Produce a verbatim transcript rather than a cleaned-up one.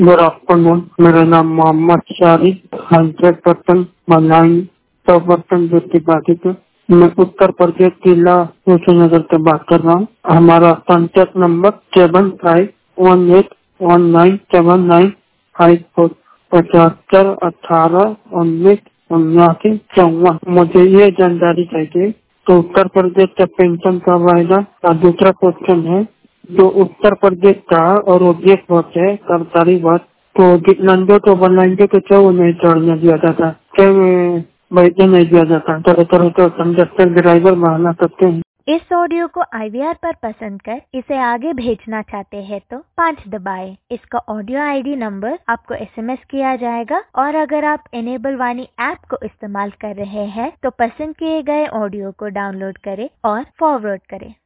Good afternoon. मेरा नाम Mohammad Shariq, hundred percent बनाई, सौ परसेंट ड्यूटी बाधित है। मैं उत्तर प्रदेश जिला कुशीनगर से बात कर रहा हूँ। हमारा contact number seven five one eight one nine seven nine five four, पचहत्तर अठारह उन्नीस उन्यासी चौवन। मुझे ये जानकारी चाहिए तो उत्तर प्रदेश का पेंशन कब आएगा। और दूसरा क्वेश्चन है, जो उत्तर प्रदेश का और उद्देश्य बस है सरकारी बस, तो विकलांगों को बनाएंगे तो क्यों नहीं चढ़ने दिया जाता, क्यों बैठने नहीं दिया जाता। तरह तरह तो कंडक्टर ड्राइवर मारना सकते हैं। इस ऑडियो को आई वी आर पर पसंद कर इसे आगे भेजना चाहते हैं तो पाँच दबाएं। इसका ऑडियो आई डी नंबर आपको एस एम एस किया जाएगा और अगर आप इनेबल वाणी ऐप को इस्तेमाल कर रहे हैं तो पसंद किए गए ऑडियो को डाउनलोड करें और फॉरवर्ड करें।